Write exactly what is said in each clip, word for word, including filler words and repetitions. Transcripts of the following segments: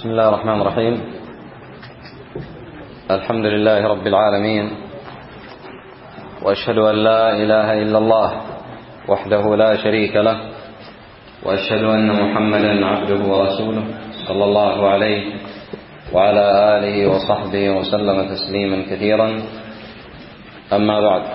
بسم الله الرحمن الرحيم. الحمد لله رب العالمين، وأشهد أن لا إله إلا الله وحده لا شريك له، وأشهد أن محمدا عبده ورسوله صلى الله عليه وعلى آله وصحبه وسلم تسليما كثيرا. أما بعد،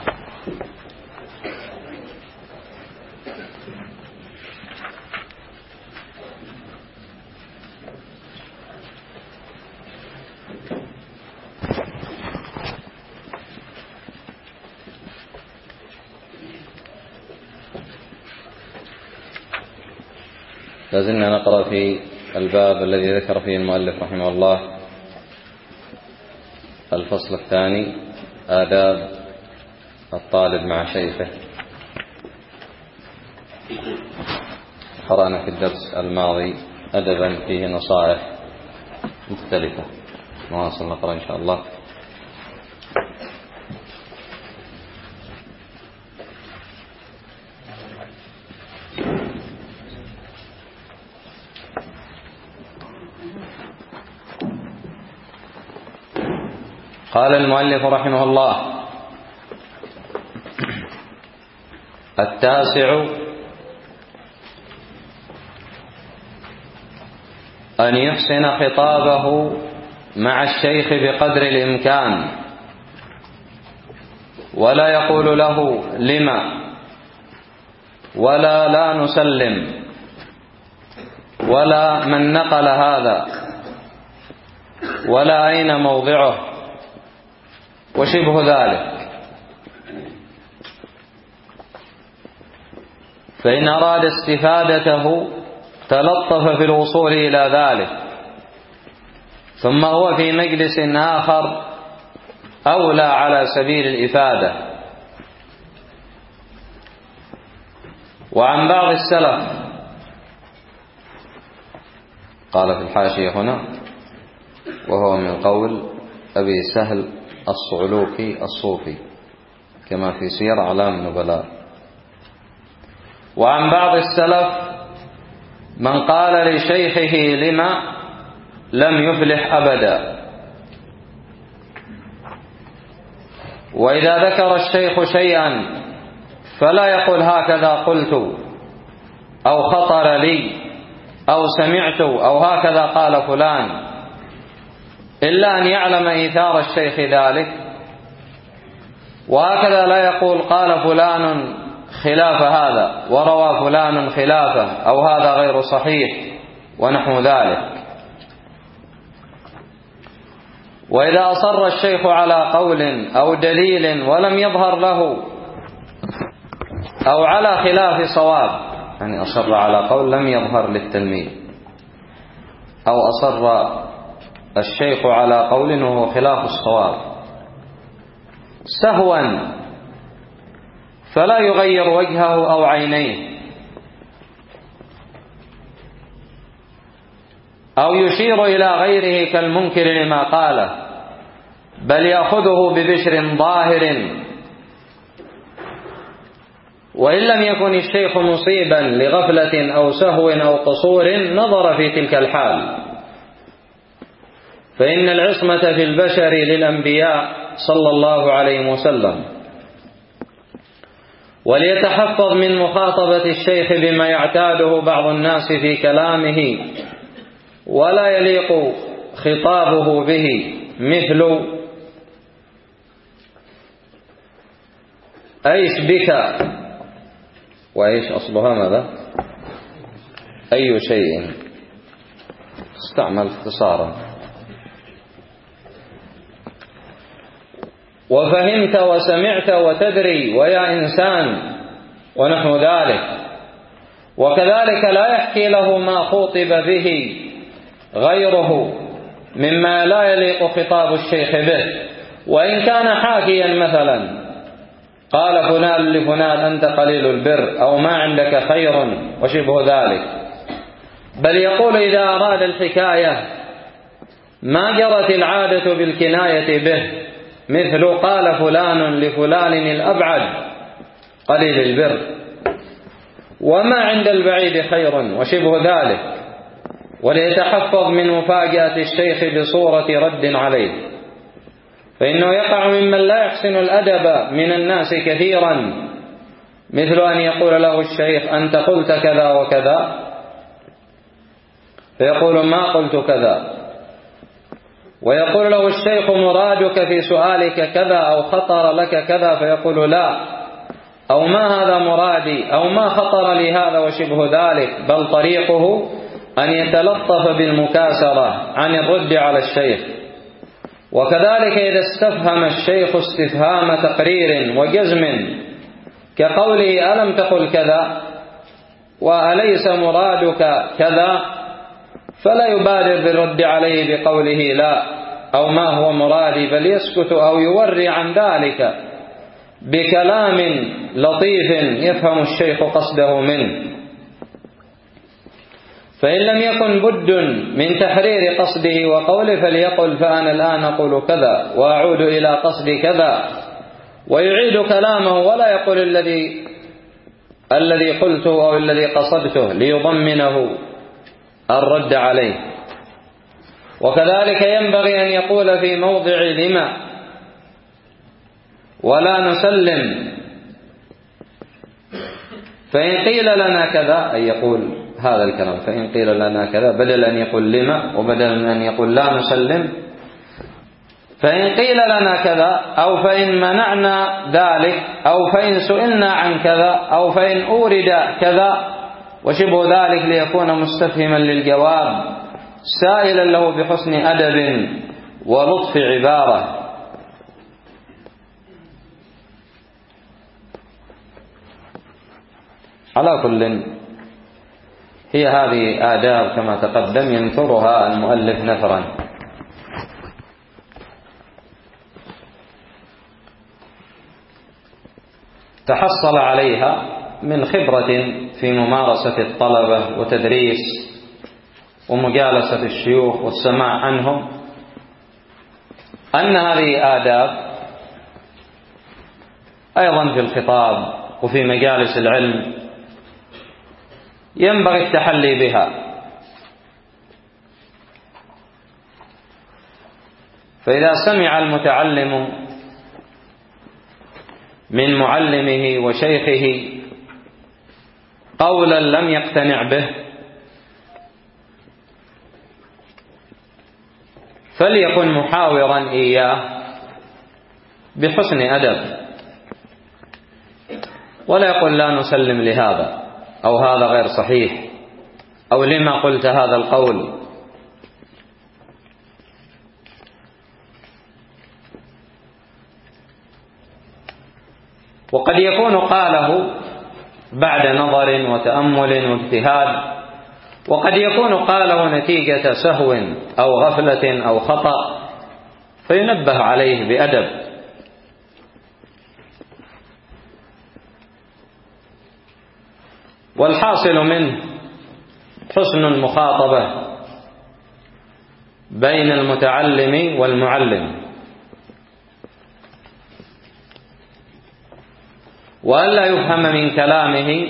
لازلنا نقرأ في الباب الذي ذكر فيه المؤلف رحمه الله الفصل الثاني، آداب الطالب مع شيخه. قرأنا في الدرس الماضي أدبا فيه نصائح مختلفة، نواصل نقرأ إن شاء الله. قال المؤلف رحمه الله: التاسع أن يحسن خطابه مع الشيخ بقدر الإمكان، ولا يقول له لما، ولا لا نسلم، ولا من نقل هذا، ولا أين موضعه، وشبه ذلك. فإن أراد استفادته تلطف في الوصول إلى ذلك، ثم هو في مجلس آخر أولى على سبيل الإفادة. وعن بعض السلف، قال في الحاشية هنا: وهو من قول أبي سهل الصعلوكي الصوفي كما في سير أعلام النبلاء. وعن بعض السلف من قال لشيخه لما لم يفلح أبدا. وإذا ذكر الشيخ شيئا فلا يقول هكذا قلت، أو خطر لي، أو سمعت، أو هكذا قال فلان، إلا أن يعلم إيثار الشيخ ذلك. وهكذا لا يقول قال فلان خلاف هذا، وروى فلان خلافه، أو هذا غير صحيح، ونحو ذلك. وإذا أصر الشيخ على قول أو دليل ولم يظهر له، أو على خلاف صواب، يعني أصر على قول لم يظهر للتلميذ، أو أصر الشيخ على قول وهو خلاف الصواب سهوا، فلا يغير وجهه أو عينيه، أو يشير إلى غيره كالمنكر لما قاله، بل يأخذه ببشر ظاهر. وإن لم يكن الشيخ مصيبا لغفلة أو سهو أو قصور نظر في تلك الحال، فإن العصمة في البشر للأنبياء صلى الله عليه وسلم. وليتحفظ من مخاطبة الشيخ بما يعتاده بعض الناس في كلامه، ولا يليق خطابه به، مثل أيش بك، وأيش أصلها ماذا؟ أي شيء، استعمل اختصارا. وفهمت وسمعت وتدري ويا إنسان، ونحو ذلك. وكذلك لا يحكي له ما خوطب به غيره مما لا يليق خطاب الشيخ به، وإن كان حاكيا مثلا قال فلان لفلان أنت قليل البر، أو ما عندك خير، وشبه ذلك. بل يقول إذا أراد الحكاية ما جرت العادة بالكناية به، مثل قال فلان لفلان الأبعد قليل البر، وما عند البعيد خير، وشبه ذلك. وليتحفظ من مفاجأة الشيخ بصورة رد عليه، فإنه يقع ممن لا يحسن الأدب من الناس كثيرا، مثل أن يقول له الشيخ: أنت قلت كذا وكذا، فيقول: ما قلت كذا. ويقول له الشيخ: مرادك في سؤالك كذا، أو خطر لك كذا، فيقول: لا، أو ما هذا مرادي، أو ما خطر لي هذا وشبه ذلك، بل طريقه أن يتلطف بالمكاسرة عن الرد على الشيخ. وكذلك إذا استفهم الشيخ استفهام تقرير وجزم كقوله: ألم تقل كذا، وأليس مرادك كذا، فلا يبادر بالرد عليه بقوله: لا، أو ما هو مرادي، بل يسكت أو يوري عن ذلك بكلام لطيف يفهم الشيخ قصده منه. فإن لم يكن بد من تحرير قصده وقوله، فليقل: فأنا الآن أقول كذا وأعود إلى قصدي كذا، ويعيد كلامه، ولا يقول الذي الذي قلته أو الذي قصدته ليضمنه الرد عليه. وكذلك ينبغي أن يقول في موضع لما ولا نسلم، فإن قيل لنا كذا، أي يقول هذا الكلام: فإن قيل لنا كذا، بدل أن يقول لما، وبدل من أن يقول لا نسلم، فإن قيل لنا كذا، أو فإن منعنا ذلك، أو فإن سئلنا عن كذا، أو فإن أورد كذا وشبه ذلك، ليكون مستفهما للجواب سائلا له بحسن أدب ولطف عبارة. على كل، هي هذه آداب كما تقدم ينثرها المؤلف نثرا. تحصل عليها من خبرة في ممارسة الطلبة وتدريس ومجالسة الشيوخ والسماع عنهم، أن هذه آداب أيضا في الخطاب وفي مجالس العلم ينبغي التحلي بها. فإذا سمع المتعلم من معلمه وشيخه قولا لم يقتنع به، فليكن محاورا إياه بحسن أدب، ولا يقول لا نسلم لهذا، أو هذا غير صحيح، أو لما قلت هذا القول. وقد يكون قاله بعد نظر وتأمل واجتهاد، وقد يكون قاله نتيجة سهو أو غفلة أو خطأ، فينبه عليه بأدب. والحاصل منه حسن المخاطبة بين المتعلم والمعلم، وألا يفهم من كلامه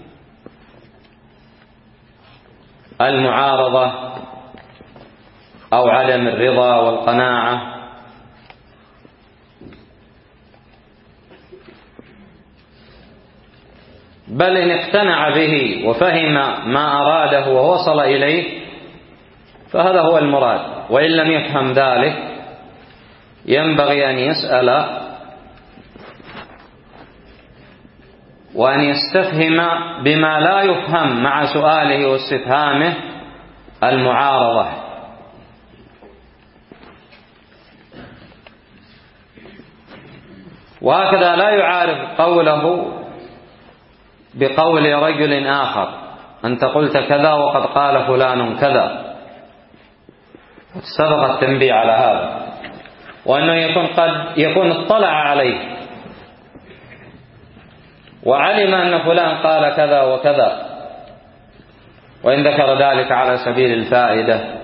المعارضة أو عدم الرضا والقناعة، بل إن اقتنع به وفهم ما أراده ووصل إليه فهذا هو المراد. وإن لم يفهم ذلك ينبغي أن يسأل وأن يستفهم بما لا يفهم مع سؤاله واستفهامه المعارضة. وهكذا لا يعارض قوله بقول رجل آخر: أنت قلت كذا وقد قال فلان كذا. سبق التنبيه على هذا، وأنه يكون قد يكون اطلع عليه وعلم أن فلان قال كذا وكذا، وإن ذكر ذلك على سبيل الفائدة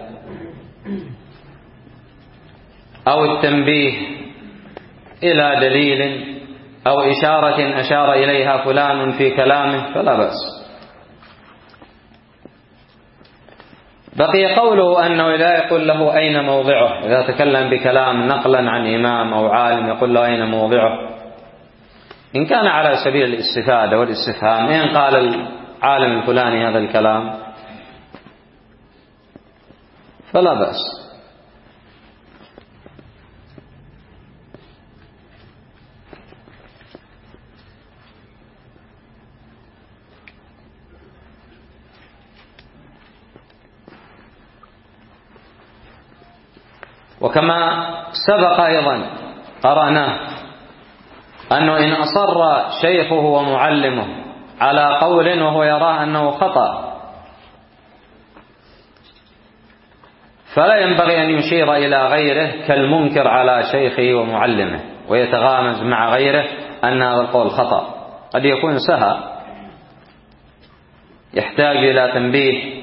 أو التنبيه إلى دليل أو إشارة أشار إليها فلان في كلامه فلا بأس. بقي قوله أنه لا يقول له أين موضعه، إذا تكلم بكلام نقلا عن إمام أو عالم يقول له أين موضعه، إن كان على سبيل الاستفادة والاستفهام، إن قال العالم الفلاني هذا الكلام فلا بأس. وكما سبق أيضا قرأناه أنه إن أصر شيخه ومعلمه على قول وهو يراه أنه خطأ فلا ينبغي أن يشير إلى غيره كالمنكر على شيخه ومعلمه ويتغامز مع غيره أن هذا القول خطأ، قد يكون سهى يحتاج إلى تنبيه،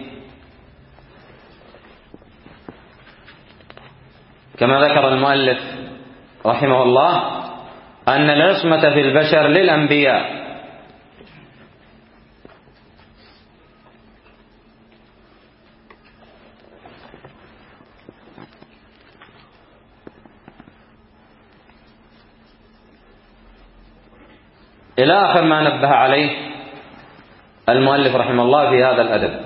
كما ذكر المؤلف رحمه الله أن العصمة في البشر للأنبياء، إلى آخر ما نبه عليه المؤلف رحمه الله في هذا الأدب.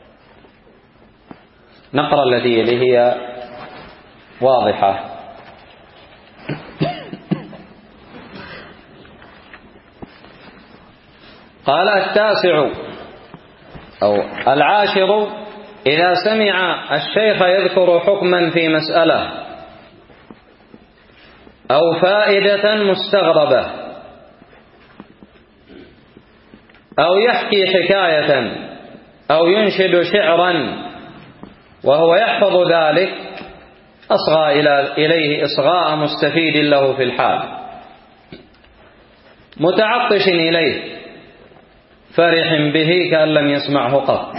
نقرأ التي يليه هي واضحة. قال التاسع أو العاشر: إذا سمع الشيخ يذكر حكما في مسألة أو فائدة مستغربة أو يحكي حكاية أو ينشد شعرا وهو يحفظ ذلك، أصغى إليه إصغاء مستفيد له في الحال، متعطش إليه، فرح به كأن لم يسمعه قط.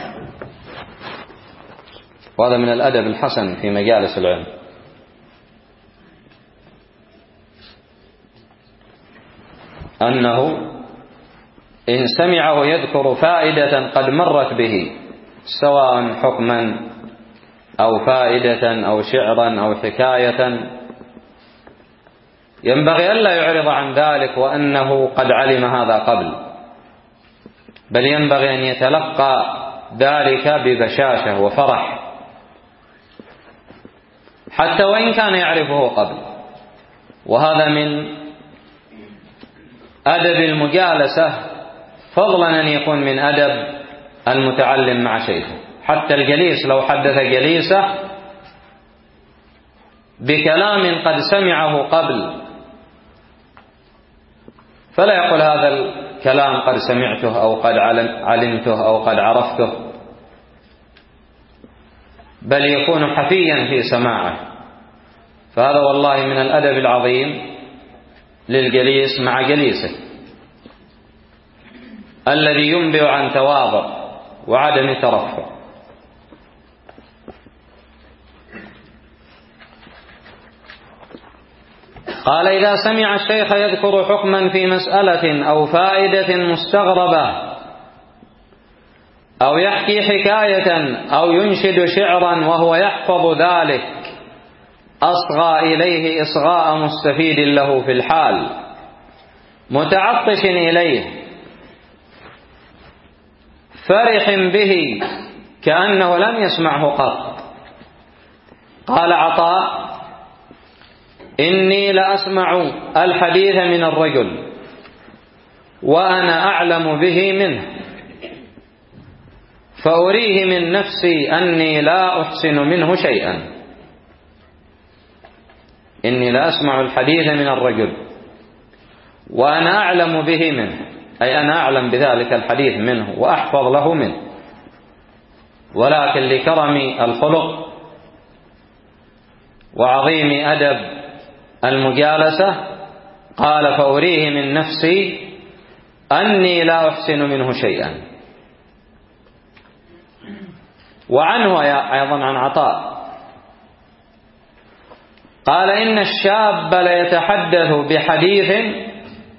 وهذا من الأدب الحسن في مجالس العلم، أنه إن سمعه يذكر فائدة قد مرت به، سواء حكما أو فائدة أو شعرا أو حكاية، ينبغي ألا يعرض عن ذلك وأنه قد علم هذا قبل، بل ينبغي أن يتلقى ذلك ببشاشة وفرح حتى وإن كان يعرفه قبل. وهذا من أدب المجالسة، فضلا أن يكون من أدب المتعلم مع شيخه. حتى الجليس لو حدث جليسه بكلام قد سمعه قبل فلا يقول هذا الكلام قد سمعته أو قد علمته أو قد عرفته، بل يكون حفيا في سماعه. فهذا والله من الأدب العظيم للجليس مع جليسه، الذي ينبئ عن تواضع وعدم ترفع. قال: إذا سمع الشيخ يذكر حكما في مسألة أو فائدة مستغربة أو يحكي حكاية أو ينشد شعرا وهو يحفظ ذلك، أصغى إليه إصغاء مستفيد له في الحال، متعطش إليه، فرح به كأنه لم يسمعه قط. قال عطاء: إني لأسمع الحديث من الرجل وأنا أعلم به منه، فأريه من نفسي أني لا أحسن منه شيئا. إني لأسمع الحديث من الرجل وأنا أعلم به منه، أي أنا أعلم بذلك الحديث منه وأحفظ له منه، ولكن لكرم الخلق وعظيم أدب المجالسة قال: فأريه من نفسي أني لا أحسن منه شيئا. وعنه أيضا عن عطاء قال: إن الشاب ليتحدث بحديث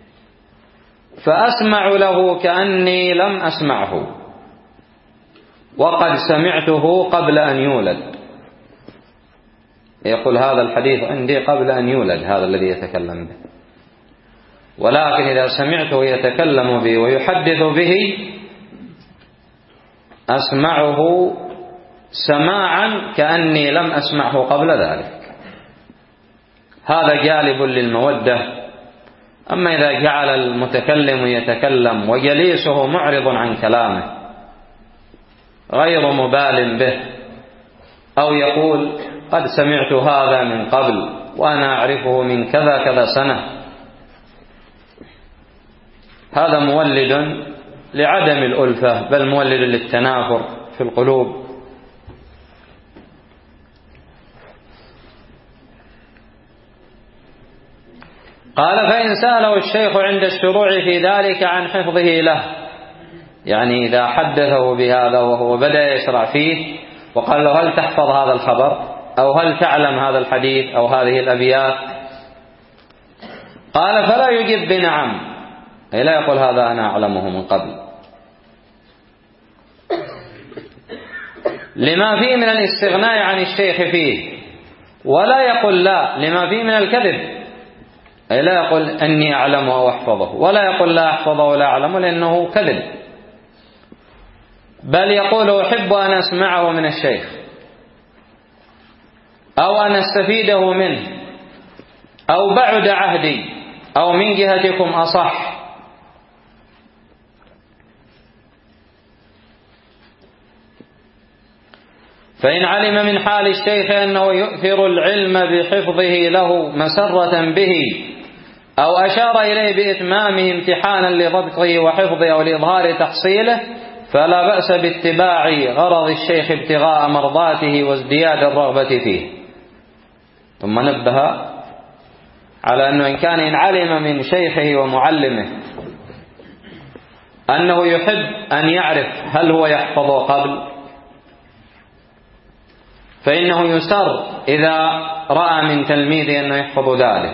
فأسمع له كأني لم أسمعه، وقد سمعته قبل أن يولد. يقول هذا الحديث عندي قبل أن يولد هذا الذي يتكلم به، ولكن إذا سمعته يتكلم به ويحدث به أسمعه سماعا كأني لم أسمعه قبل ذلك. هذا جالب للمودة. أما إذا جعل المتكلم يتكلم وجليسه معرض عن كلامه غير مبال به، أو يقول قد سمعت هذا من قبل وأنا أعرفه من كذا كذا سنة، هذا مولد لعدم الألفة، بل مولد للتنافر في القلوب. قال فإن سأله الشيخ عند الشروع في ذلك عن حفظه له، يعني إذا حدثه بهذا وهو بدأ يشرع فيه وقال له هل تحفظ هذا الخبر أو هل تعلم هذا الحديث أو هذه الأبيات، قال فلا يجب بنعم، أي لا يقول هذا أنا أعلمه من قبل، لما فيه من الاستغناء عن الشيخ فيه، ولا يقول لا لما فيه من الكذب، أي لا يقول أني أعلمه أو أحفظه، ولا يقول لا أحفظه ولا أعلمه لأنه كذب، بل يقول أحب أن أسمعه من الشيخ أو أن أستفيده منه، أو بعد عهدي، أو من جهتكم أصح. فإن علم من حال الشيخ أنه يؤثر العلم بحفظه له مسرة به، أو أشار إليه بإتمامه امتحانا لضبطه وحفظه أو لإظهار تحصيله، فلا بأس باتباع غرض الشيخ ابتغاء مرضاته وازدياد الرغبة فيه. ثم نبه على أنه إن كان إن علم من شيخه ومعلمه أنه يحب أن يعرف هل هو يحفظ قبل، فإنه يسر إذا رأى من تلميذه أنه يحفظ ذلك،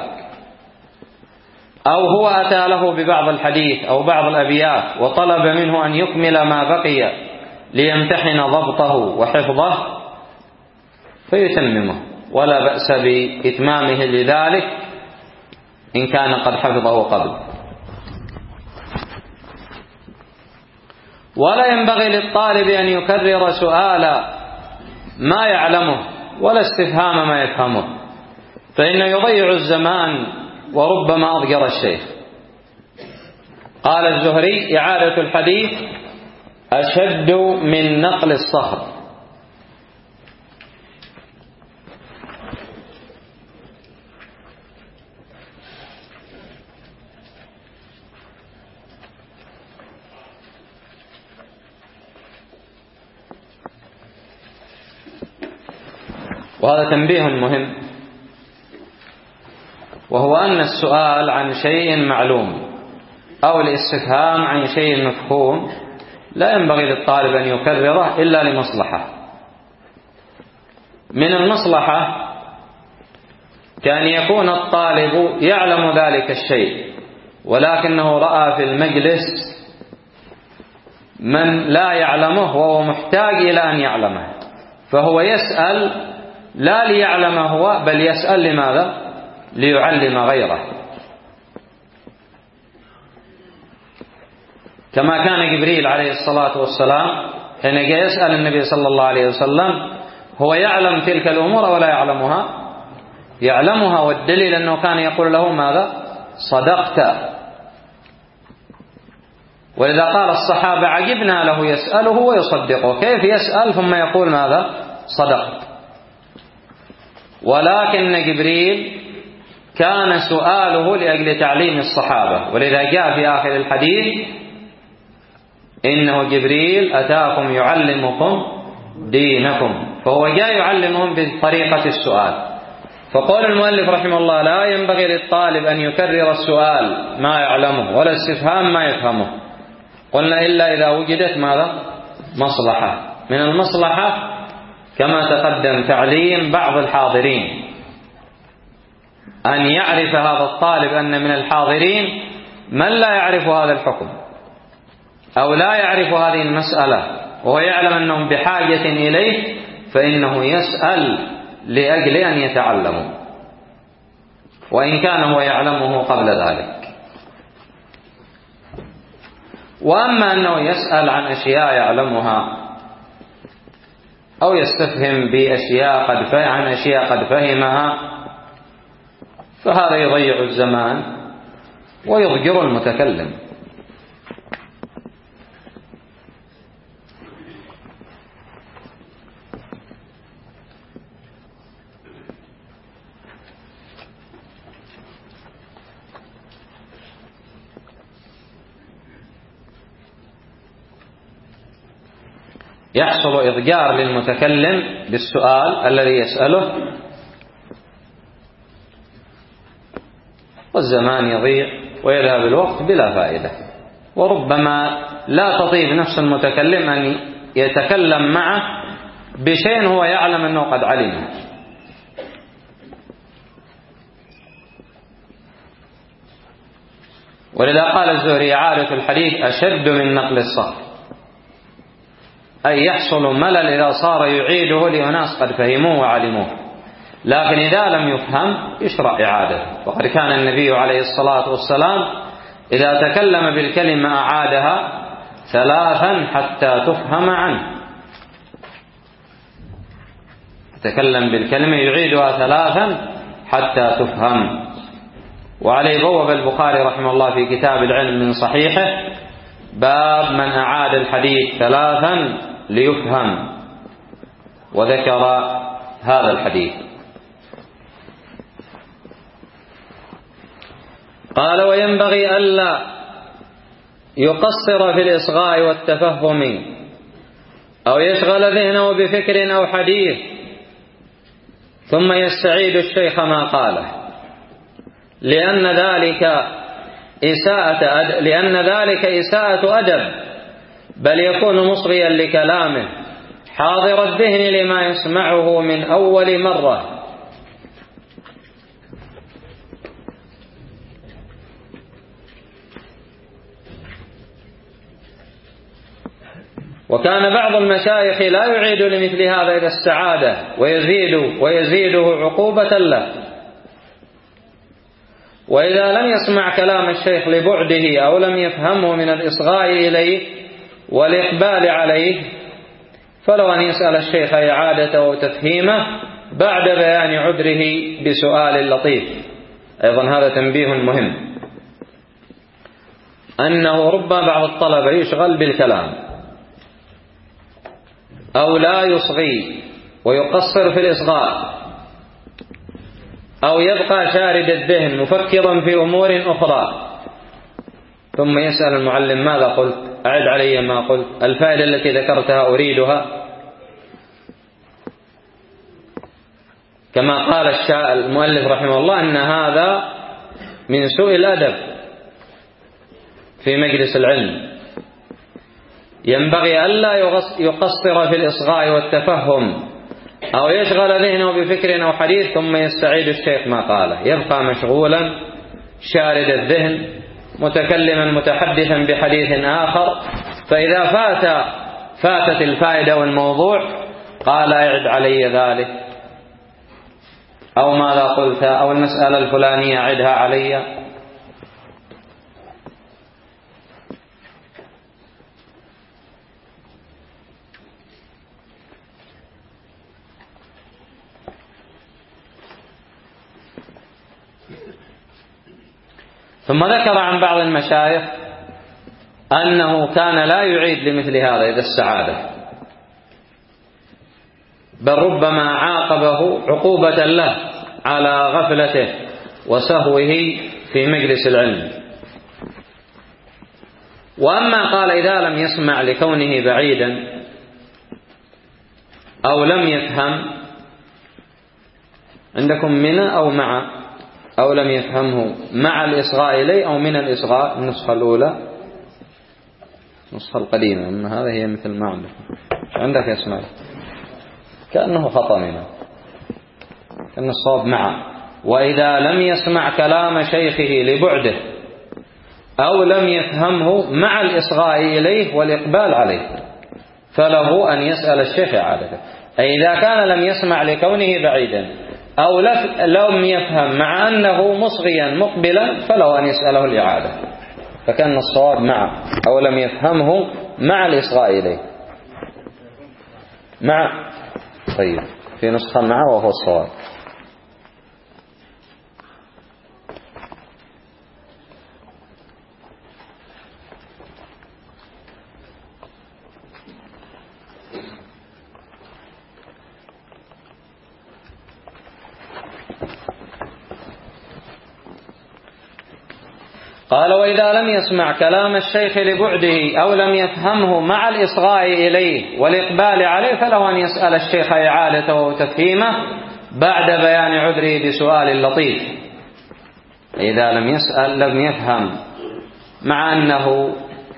أو هو أتى له ببعض الحديث أو بعض الأبيات وطلب منه أن يكمل ما بقي ليمتحن ضبطه وحفظه، فيتممه، ولا بأس بإتمامه لذلك إن كان قد حفظه قبل. ولا ينبغي للطالب أن يكرر سؤال ما يعلمه ولا استفهام ما يفهمه، فإنه يضيع الزمان وربما أضجر الشيخ. قال الزهري إعادة الحديث أشد من نقل الصخر. وهذا تنبيه مهم، وهو أن السؤال عن شيء معلوم أو الاستفهام عن شيء مفهوم لا ينبغي للطالب أن يكرره إلا لمصلحة. من المصلحة كان يكون الطالب يعلم ذلك الشيء، ولكنه رأى في المجلس من لا يعلمه وهو محتاج إلى أن يعلمه، فهو يسأل لا ليعلم هو، بل يسأل لماذا؟ ليعلم غيره. كما كان جبريل عليه الصلاة والسلام حين جاء يسأل النبي صلى الله عليه وسلم هو يعلم تلك الأمور ولا يعلمها؟ يعلمها، والدليل أنه كان يقول له ماذا؟ صدقت. ولذا قال الصحابة عجبنا له يسأله ويصدقه، كيف يسأل ثم يقول ماذا؟ صدقت. ولكن جبريل كان سؤاله لأجل تعليم الصحابة، ولذا جاء في آخر الحديث إنه جبريل أتاكم يعلمكم دينكم، فهو جاء يعلمهم بطريقة السؤال. فقال المؤلف رحمه الله لا ينبغي للطالب أن يكرر السؤال ما يعلمه ولا استفهام ما يفهمه، قلنا إلا إذا وجدت ماذا؟ مصلحة. من المصلحة كما تقدم تعليم بعض الحاضرين، أن يعرف هذا الطالب أن من الحاضرين من لا يعرف هذا الحكم أو لا يعرف هذه المسألة وهو يعلم أنهم بحاجة إليه فإنه يسأل لأجل أن يتعلموا، وإن كان هو يعلمه قبل ذلك. وأما أنه يسأل عن أشياء يعلمها أو يستفهم بأشياء قد فهم عن أشياء قد فهمها فهذا يضيع الزمان ويضجر المتكلم. يحصل إضجار للمتكلم بالسؤال الذي يسأله، والزمان يضيع ويذهب الوقت بلا فائدة، وربما لا تطيب نفس المتكلم أن يتكلم معه بشيء هو يعلم أنه قد علمه. ولذا قال الزهري: عادة الحديث أشد من نقل الصخر، أي يحصل ملل إذا صار يعيده لأناس قد فهموه وعلموه، لكن إذا لم يفهم يشرع إعادته. وقد كان النبي عليه الصلاة والسلام إذا تكلم بالكلمة أعادها ثلاثا حتى تفهم عنه، تكلم بالكلمة يعيدها ثلاثا حتى تفهم. وعليه بوب البخاري رحمه الله في كتاب العلم من صحيحه باب من أعاد الحديث ثلاثا ليفهم، وذكر هذا الحديث. قال: وينبغي ألا يقصر في الإصغاء والتفهم أو يشغل ذهنه بفكر أو حديث ثم يستعيد الشيخ ما قاله، لأن ذلك إساءة أدب لأن ذلك إساءة أدب، بل يكون مصغيا لكلامه حاضر الذهن لما يسمعه من أول مرة. وكان بعض المشايخ لا يعيد لمثل هذا إذا استعاده ويزيد ويزيده عقوبة له. وإذا لم يسمع كلام الشيخ لبعده أو لم يفهمه من الإصغاء إليه والإقبال عليه فلو أن يسأل الشيخ إعادته وتفهيمه بعد بيان عذره بسؤال لطيف. أيضا هذا تنبيه مهم، أنه ربما بعض الطلبة يشغل بالكلام أو لا يصغي ويقصر في الإصغاء، أو يبقى شارد الذهن مفكرا في أمور أخرى، ثم يسأل المعلم: ماذا قلت؟ أعد علي ما قلت، الفائدة التي ذكرتها أريدها. كما قال المؤلف رحمه الله أن هذا من سوء الأدب في مجلس العلم. ينبغي ألا يقصر في الإصغاء والتفهم أو يشغل ذهنه بفكر أو حديث ثم يستعيد الشيخ ما قاله، يبقى مشغولا شارد الذهن متكلما متحدثا بحديث آخر، فإذا فات فاتت الفائدة والموضوع قال: أعد علي ذلك، أو ماذا قلت، أو المسألة الفلانية أعدها علي. ثم ذكر عن بعض المشايخ أنه كان لا يعيد لمثل هذا إذا استعاده، بل ربما عاقبه عقوبة له على غفلته وسهوه في مجلس العلم. وأما قال إذا لم يسمع لكونه بعيدا أو لم يفهم، عندكم من أو مع، أو لم يفهمه مع الإصغاء إليه أو من الإصغاء، النسخة الأولى النسخة القديمة، أما هذا هي مثل ما عندك عندك يسمع كأنه خطأ منه، كأن الصواب مع. وإذا لم يسمع كلام شيخه لبعده أو لم يفهمه مع الإصغاء إليه والإقبال عليه، فله أن يسأل الشيخ إعادته. أي إذا كان لم يسمع لكونه بعيدا أو لم يفهم مع أنه مصغيا مقبلا فله أن يسأله الإعادة، فكان الصواب معه، أو لم يفهمه مع الإصغاء إليه مع. طيب في نسخة معه وهو الصواب. قال: وإذا لم يسمع كلام الشيخ لبعده أو لم يفهمه مع الإصغاء إليه والإقبال عليه فله أن يسأل الشيخ إعادته وتفهيمه بعد بيان عذره بسؤال لطيف. إذا لم يسأل لم يفهم مع أنه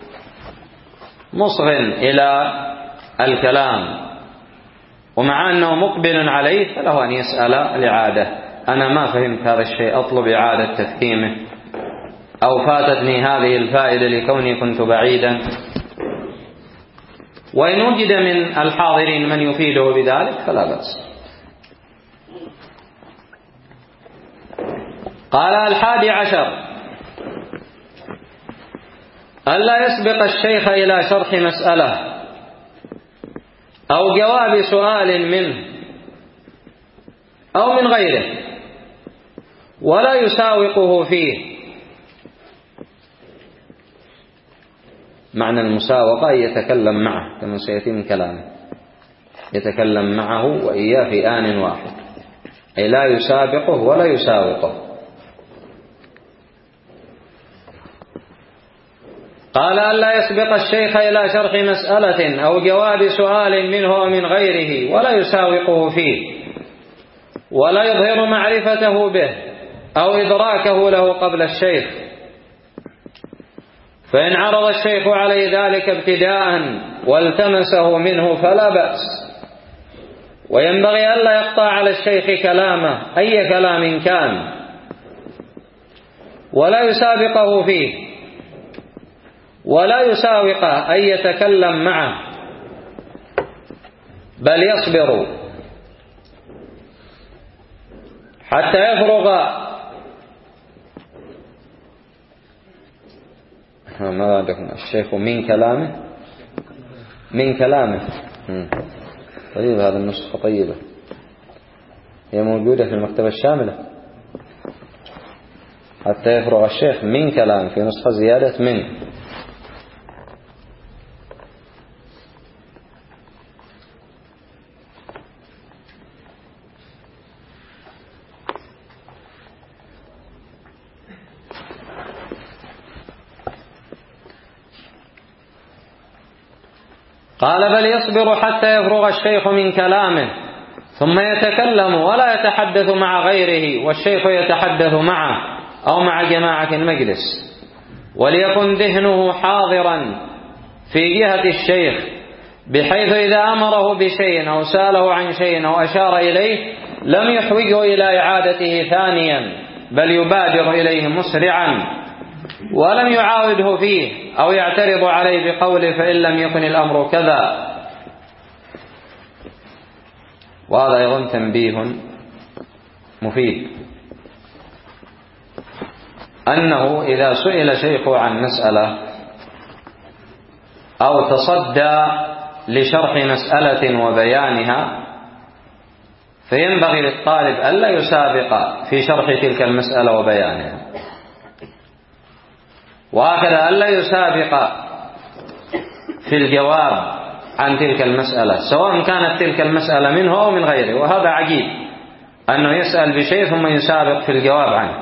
مصغ إلى الكلام ومع أنه مقبل عليه فله أن يسأل الإعادة. أنا ما فهمت هذا الشيء، أطلب إعادة تفهيمه، أو فاتتني هذه الفائدة لكوني كنت بعيدا. وإن وجد من الحاضرين من يفيده بذلك فلا بأس. قال: الحادي عشر: ألا يسبق الشيخ إلى شرح مسألة أو جواب سؤال منه أو من غيره ولا يساوقه فيه. معنى المساوقة يتكلم معه كما سيأتي من كلامه، يتكلم معه وإياه في آن واحد، أي لا يسابقه ولا يساوقه. قال: ألا يسبق الشيخ إلى شرح مسألة أو جواب سؤال منه ومن غيره ولا يساوقه فيه ولا يظهر معرفته به أو إدراكه له قبل الشيخ، فإن عرض الشيخ عليه ذلك ابتداء والتمسه منه فلا بأس. وينبغي ألا يقطع على الشيخ كلامه أي كلام كان ولا يسابقه فيه ولا يساوقه أن يتكلم معه، بل يصبر حتى يفرغ. ما عندكم الشيخ من كلامه من كلامه طيب، هذا النسخة طيبة، هي موجودة في المكتبة الشاملة. حتى يفرغ الشيخ من كلامه، في نسخة زيادة من. قال: بل يصبر حتى يفرغ الشيخ من كلامه ثم يتكلم ولا يتحدث مع غيره والشيخ يتحدث معه أو مع جماعة المجلس، وليكن ذهنه حاضرا في جهة الشيخ بحيث إذا أمره بشيء أو سأله عن شيء أو أشار إليه لم يحوجه إلى إعادته ثانيا، بل يبادر إليه مسرعا ولم يعاوده فيه أو يعترض عليه بقوله فإن لم يكن الأمر كذا. وهذا أيضا تنبيه مفيد، أنه إذا سئل شيخ عن مسألة أو تصدى لشرح مسألة وبيانها فينبغي للطالب ألا يسابق في شرح تلك المسألة وبيانها، وهكذا ألا يسابق في الجواب عن تلك المسألة سواء كانت تلك المسألة منه أو من غيره. وهذا عجيب أنه يسأل بشيء ثم يسابق في الجواب عنه.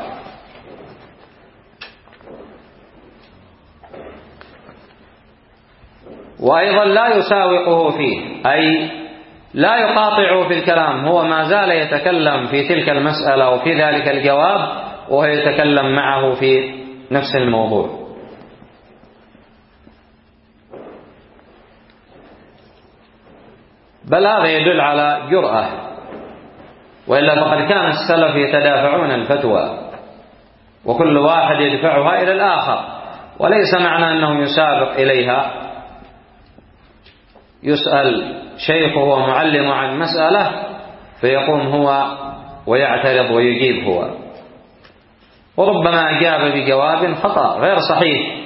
وأيضا لا يساوقه فيه، أي لا يقاطعه في الكلام، هو ما زال يتكلم في تلك المسألة وفي ذلك الجواب وهو يتكلم معه في نفس الموضوع. بل هذا يدل على جرأة، وإلا فقد كان السلف يتدافعون الفتوى وكل واحد يدفعها إلى الآخر، وليس معنى أنه يسابق إليها يسأل شيخه ومعلم عن مسألة فيقوم هو ويعترض ويجيب هو، وربما أجاب بجواب خطأ غير صحيح،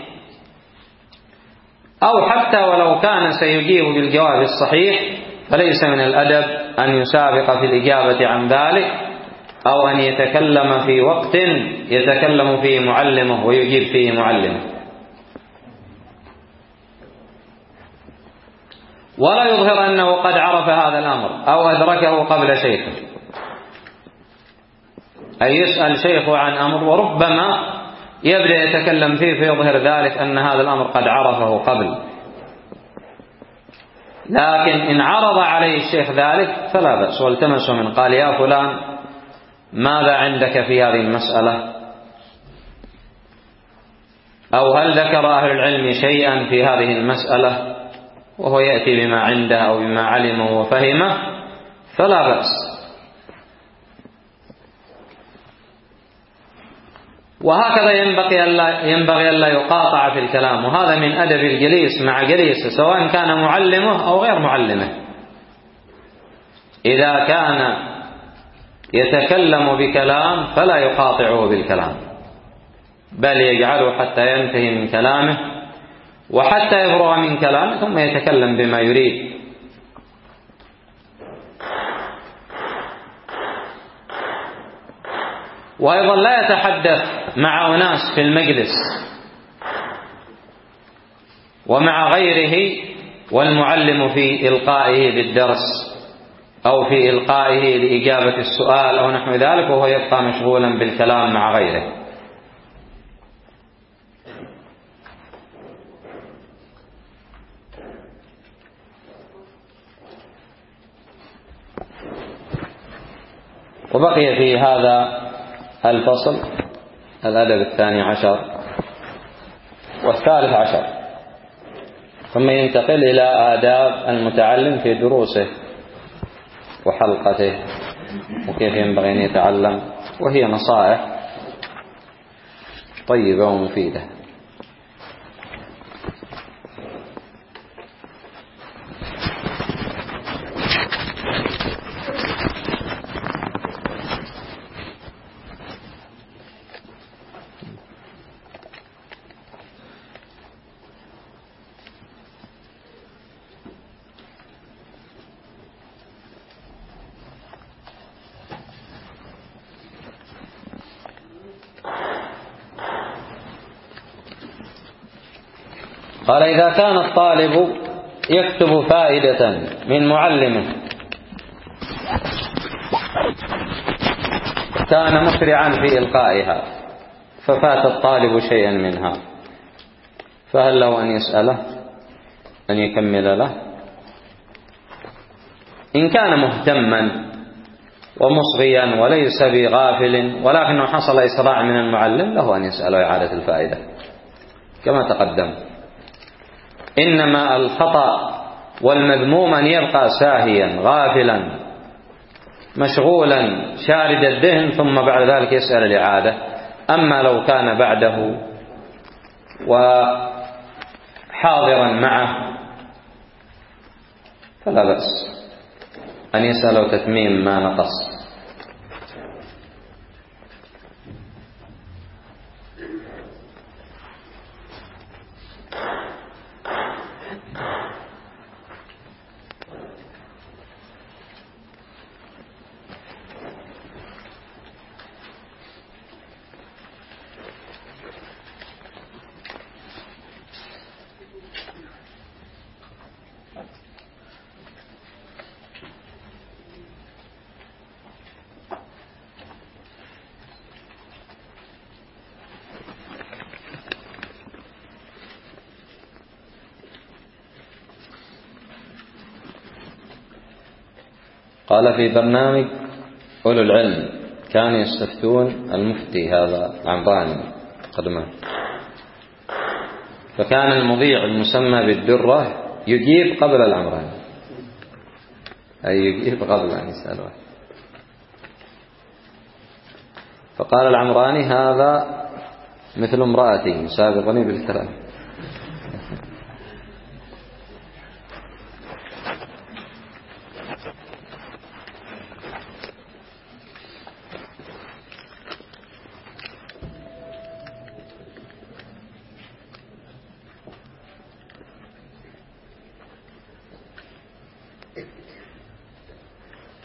أو حتى ولو كان سيجيب بالجواب الصحيح فليس من الأدب أن يسابق في الإجابة عن ذلك، أو أن يتكلم في وقت يتكلم فيه معلمه ويجيب فيه معلمه، ولا يظهر أنه قد عرف هذا الأمر أو أدركه قبل شيخه، أي يسأل شيخه عن أمر وربما يبدأ يتكلم فيه فيظهر ذلك أن هذا الأمر قد عرفه قبل، لكن إن عرض عليه الشيخ ذلك فلا بأس، والتمس من قال يا فلان ماذا عندك في هذه المسألة، أو هل ذكر أهل العلم شيئا في هذه المسألة، وهو يأتي بما عنده أو بما علمه وفهمه فلا بأس. وهكذا ينبغي ألا ينبغي ألا يقاطع في الكلام، وهذا من أدب الجليس مع جليسه سواء كان معلمه أو غير معلمه. إذا كان يتكلم بكلام فلا يقاطعه بالكلام، بل يجعله حتى ينتهي من كلامه وحتى يفرغ من كلامه ثم يتكلم بما يريد. وأيضا لا يتحدث مع أناس في المجلس ومع غيره والمعلم في إلقائه للدرس أو في إلقائه لإجابة السؤال أو نحو ذلك، وهو يبقى مشغولا بالكلام مع غيره. وبقي في هذا الفصل الأدب الثاني عشر والثالث عشر، ثم ينتقل إلى آداب المتعلم في دروسه وحلقته وكيف ينبغي أن يتعلم، وهي نصائح طيبة ومفيدة. قال إذا كان الطالب يكتب فائدة من معلمه كان مسرعا في إلقائها ففات الطالب شيئا منها، فهل له أن يسأله أن يكمل له؟ إن كان مهتما ومصغيا وليس بغافل ولكنه حصل إسراع من المعلم له أن يسأله إعادة الفائدة كما تقدم. إنما الخطأ والمذموم أن يبقى ساهيا غافلا مشغولا شارد الذهن ثم بعد ذلك يسأل الإعادة. أما لو كان بعده وحاضرا معه فلا بأس أن يسأل تتميم ما نقص. قال في برنامج أولو العلم كانوا يستفتون المفتي هذا العمراني قدما، فكان المذيع المسمى بالدرة يجيب قبل العمراني، أي يجيب قبل أن يسأله، فقال العمراني هذا مثل امرأتي يسابقني بالكلام.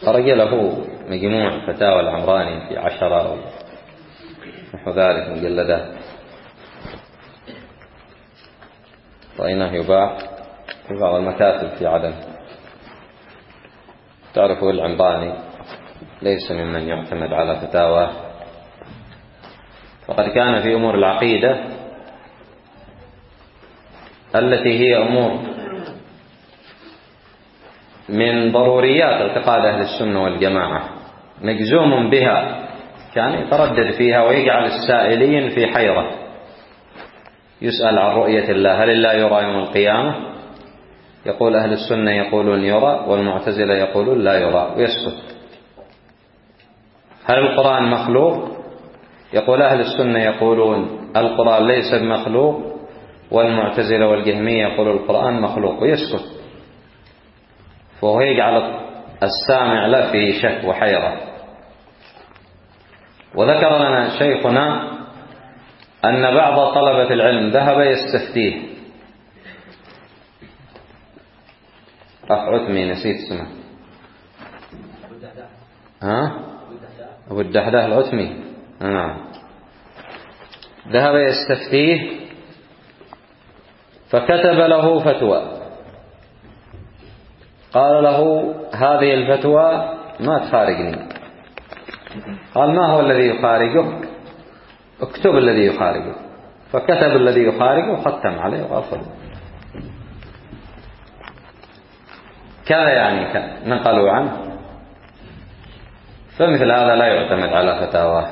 خرج له مجموع فتاوى العمراني في عشرة نحو ذلك مجلدات، رأيناه يباع في بعض المكاتب في عدن. تعرفوا العمراني ليس ممن يعتمد على فتاوى، فقد كان في أمور العقيدة التي هي أمور من ضروريات اعتقاد أهل السنة والجماعة مجزوم بها، كان يتردد فيها ويجعل السائلين في حيرة. يسأل عن رؤية الله، هل الله يرى يوم القيامة؟ يقول أهل السنة يقولون يرى، والمعتزلة يقولون لا يرى، ويسكت. هل القرآن مخلوق؟ يقول أهل السنة يقولون القرآن ليس بمخلوق، والمعتزلة والجهمية يقولون القرآن مخلوق، ويسكت. فهو يجعل السامع له في شك وحيرة. وذكر لنا شيخنا أن بعض طلبة العلم ذهب يستفتيه، أخ عثمي نسيت اسمه، ها؟ أبو الدحداح العثمي، نعم، ذهب يستفتيه فكتب له فتوى، قال له هذه الفتوى ما تخارجني. قال ما هو الذي يخارجك؟ اكتب الذي يخارجه. فكتب الذي يخارجه وختم عليه وقال كذا، يعني كان نقلوا عنه. فمثل هذا لا يعتمد على فتاواه.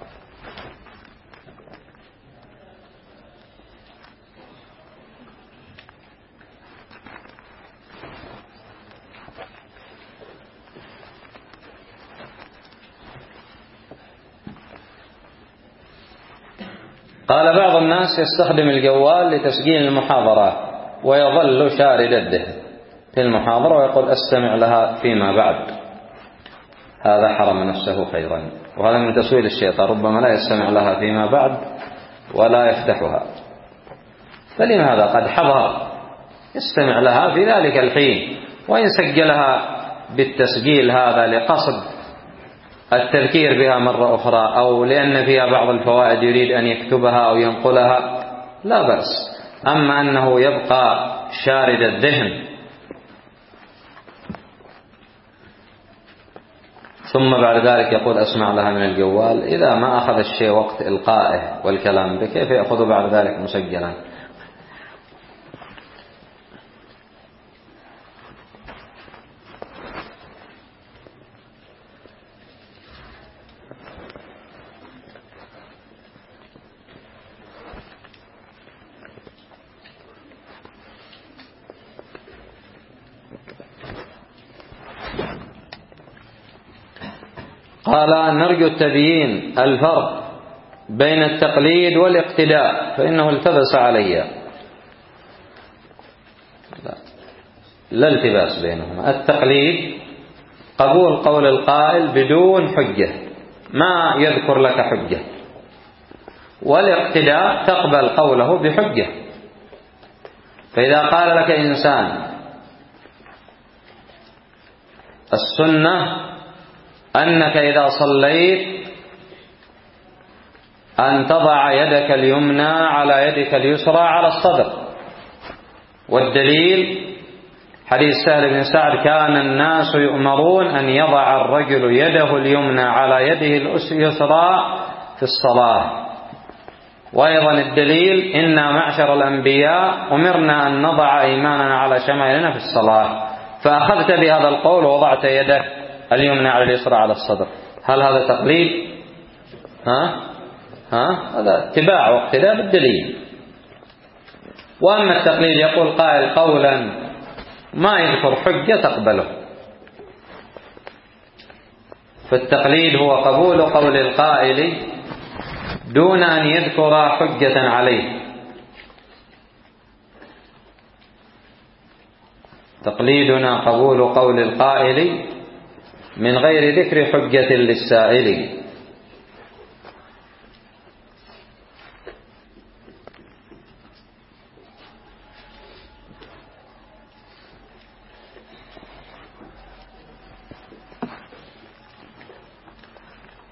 قال بعض الناس يستخدم الجوال لتسجيل المحاضرات ويظل شارد الذهن في المحاضرة ويقول أستمع لها فيما بعد. هذا حرم نفسه خيرا، وهذا من تسويل الشيطان، ربما لا يستمع لها فيما بعد ولا يفتحها. فلماذا قد حضر يستمع لها في ذلك الحين، وإن سجلها بالتسجيل هذا لقصد التذكير بها مرة أخرى أو لأن فيها بعض الفوائد يريد أن يكتبها أو ينقلها لا بأس. أما أنه يبقى شارد الذهن ثم بعد ذلك يقول أسمع لها من الجوال، إذا ما أخذ الشيء وقت إلقائه والكلام بكيف يأخذ بعد ذلك مسجلا؟ قال نرجو التبيين الفرق بين التقليد والاقتداء فإنه التبس علي. لا, لا التباس بينهما. التقليد قبول قول القائل بدون حجة، ما يذكر لك حجة، والاقتداء تقبل قوله بحجة. فإذا قال لك إنسان السنة أنك إذا صليت أن تضع يدك اليمنى على يدك اليسرى على الصدر، والدليل حديث سهل بن سعد كان الناس يؤمرون أن يضع الرجل يده اليمنى على يده اليسرى في الصلاة. وأيضا الدليل إنا معشر الأنبياء أمرنا أن نضع أيماننا على شمائلنا في الصلاة. فأخذت بهذا القول ووضعت يدك اليمنى على اليسرى على الصدر، هل هذا تقليد؟ ها؟ ها؟ هذا اتباع واقتداء بالدليل. وأما التقليد يقول قائل قولا ما يذكر حجة تقبله. فالتقليد هو قبول قول القائل دون أن يذكر حجة عليه. تقليدنا قبول قول القائل من غير ذكر حجة للسائل.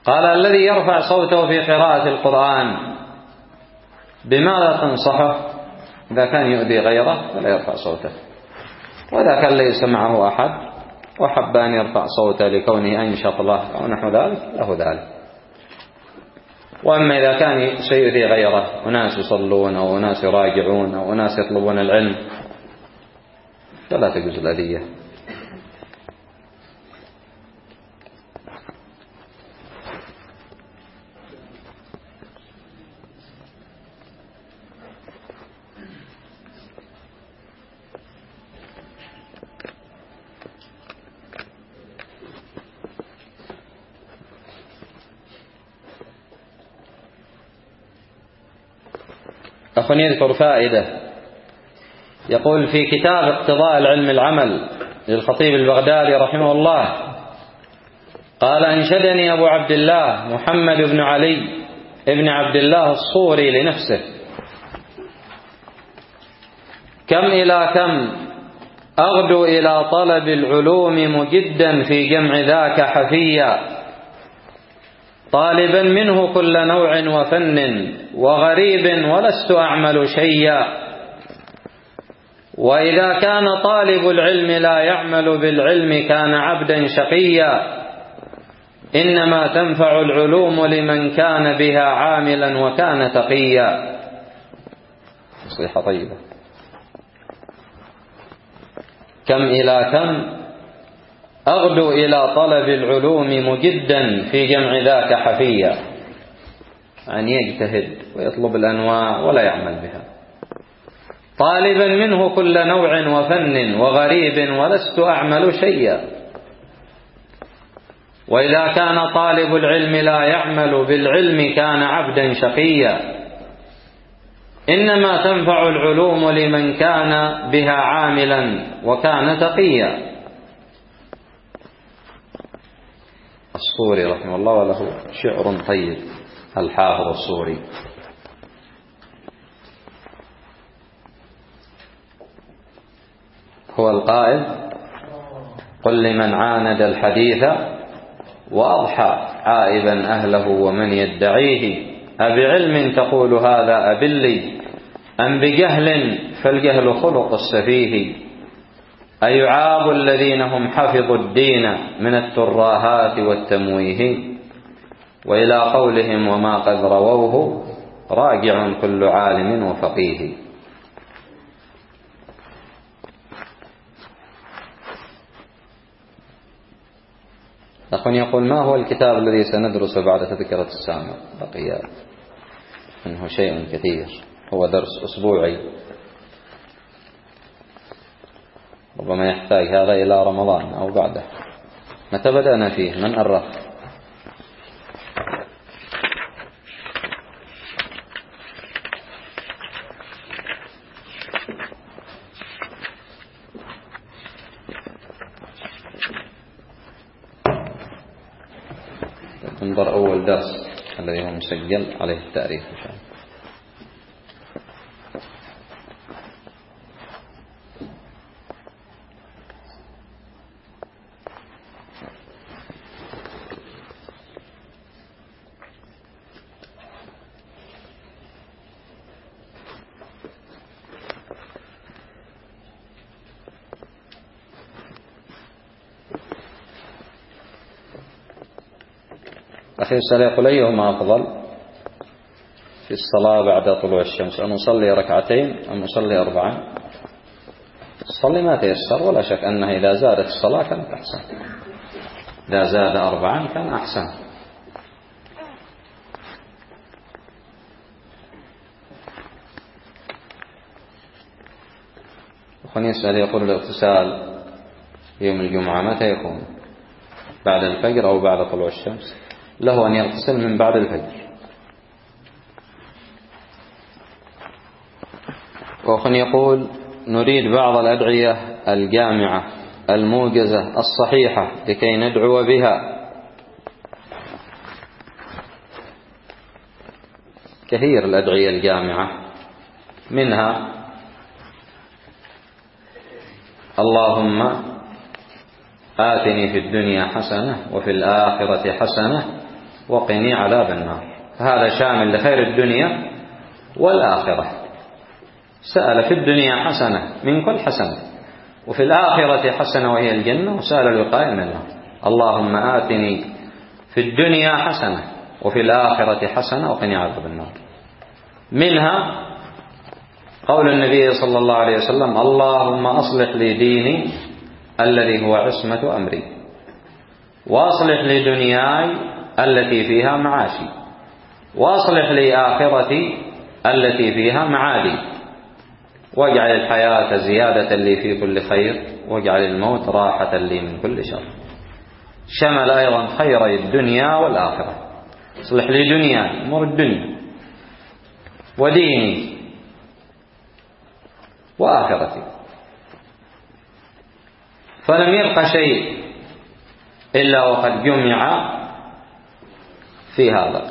قال: الذي يرفع صوته في قراءة القرآن بماذا تنصحه؟ إذا كان يؤذي غيره فلا يرفع صوته، وإذا كان ليس معه أحد وحب أن يرفع صوته لكونه أنشط له أو نحو ذلك له ذلك. وأما إذا كان سيؤذي غيره، أناس يصلون أو أناس يراجعون أو أناس يطلبون العلم، فلا تجوز الأذية. أخ يذكر فائدة، يقول: في كتاب اقتضاء العلم العمل للخطيب البغدادي رحمه الله قال: أنشدني أبو عبد الله محمد بن علي ابن عبد الله الصوري لنفسه: كم إلى كم أغدو إلى طلب العلوم مجدا في جمع ذاك حفيا، طالبا منه كل نوع وفن وغريب ولست أعمل شيئا. وإذا كان طالب العلم لا يعمل بالعلم كان عبدا شقيا، إنما تنفع العلوم لمن كان بها عاملا وكان تقيا. نصيحة طيبة. كم إلى كم أغدو إلى طلب العلوم مجدا في جمع ذاك حفيا، أن يجتهد ويطلب الأنواع ولا يعمل بها، طالبا منه كل نوع وفن وغريب ولست أعمل شيئا. وإذا كان طالب العلم لا يعمل بالعلم كان عبدا شقيا، إنما تنفع العلوم لمن كان بها عاملا وكان تقيا. الصوري رحمه الله وله شعر طيب، الحافظ الصوري: هو القائل: قل لمن عاند الحديث وأضحى عائبا أهله ومن يدعيه، أبعلم تقول هذا أبلي أم بجهل فالجهل خلق السفيه. أيعاب الذين هم حفظوا الدين من التراهات والتمويه، وإلى قولهم وما قد رووه راجع كل عالم وفقيه. أخ يقول: ما هو الكتاب الذي سندرس بعد تذكرة السامع؟ بقي منه شيء كثير، هو درس أسبوعي، ربما يحتاج هذا إلى رمضان أو بعده. متى بدأنا فيه؟ من أرخ؟ انظر أول درس الذي هو مسجل عليه التاريخ إن شاء الله. أخي السؤال يقول: أيهما أفضل في الصلاة بعد طلوع الشمس، أن نصلي ركعتين أم نصلي أربعا؟ صلي ما تيسر، ولا شك أنها إذا زادت الصلاة كانت أحسن، إذا زاد أربعا كان أحسن. أخواني يسأل يقول: الاغتسال يوم الجمعة متى يكون؟ بعد الفجر أو بعد طلوع الشمس؟ له أن يغتسل من بعد الفجر. وأخ يقول: نريد بعض الأدعية الجامعة الموجزة الصحيحة لكي ندعو بها. كثير الأدعية الجامعة، منها: اللهم آتني في الدنيا حسنة وفي الآخرة حسنة وقني عذاب النار. هذا شامل لخير الدنيا والآخرة. سأل في الدنيا حسنة من كل حسنة، وفي الآخرة حسنة وهي الجنة، وسأل الوقاية من النار. اللهم آتني في الدنيا حسنة وفي الآخرة حسنة وقني عذاب النار. منها قول النبي صلى الله عليه وسلم: اللهم أصلح لي ديني الذي هو عصمة أمري، وأصلح لي دنياي التي فيها معاشي، وأصلح لي آخرتي التي فيها معادي، واجعل الحياة زيادة لي في كل خير، واجعل الموت راحة لي من كل شر. شمل أيضا خيري الدنيا والآخرة. اصلح لي دنياي، أمور الدنيا، وديني، وآخرتي. فلم يبق شيء إلا وقد جمع في هذا.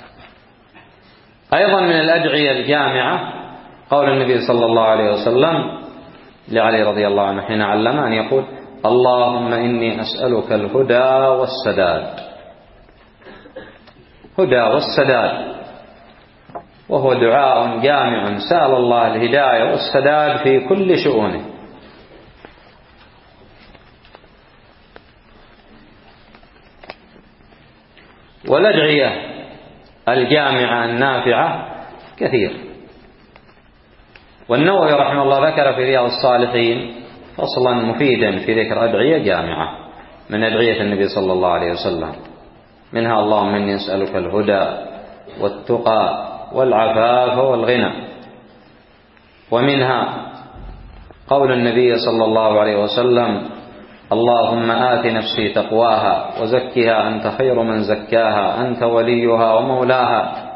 أيضا من الأدعية الجامعة قول النبي صلى الله عليه وسلم لعلي رضي الله عنه حين علم أن يقول: اللهم إني أسألك الهدى والسداد. هدى والسداد، وهو دعاء جامع سأل الله الهداية والسداد في كل شؤونه. والأدعية الجامعة النافعة كثير. والنووي رحمه الله ذكر في رياض الصالحين فصلا مفيدا في ذكر أدعية جامعة من أدعية النبي صلى الله عليه وسلم. منها: اللهم إني أسألك الهدى والتقى والعفاف والغنى. ومنها قول النبي صلى الله عليه وسلم: اللهم آت نفسي تقواها وزكها أنت خير من زكاها أنت وليها ومولاها.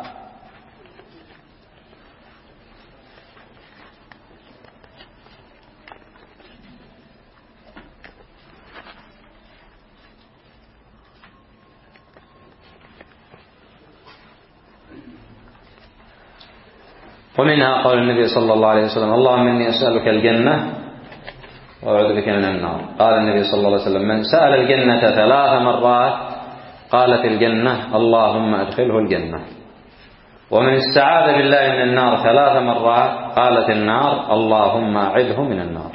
ومنها قول النبي صلى الله عليه وسلم: اللهم إني أسألك الجنة وأعوذ بك من النار. قال النبي صلى الله عليه وسلم: من سأل الجنة ثلاث مرات قالت الجنة اللهم أدخله الجنة. ومن استعاذ بالله من النار ثلاث مرات قالت النار اللهم أعذه من النار.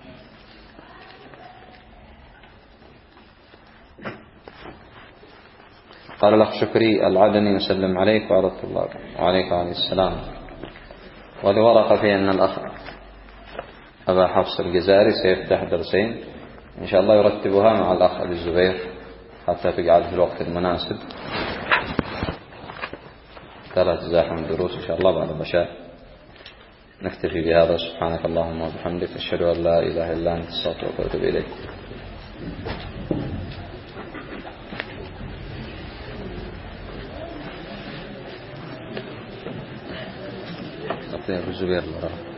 قال الأخ شكري العدني: يسلم عليك وعلى الله وعليك عليه السلام. وهذه ورقة في أن الأخ أبا حفص الجزائري سيفتح درسين إن شاء الله يرتبها مع الأخ أبي الزبير حتى تقعد في الوقت المناسب، لا تزاحم الدروس إن شاء الله بعد العشاء. نكتفي بهذا. سبحانك اللهم وبحمدك، أشهد أن لا إله إلا أنت، أستغفرك وأتوب إليك. أبو الزبير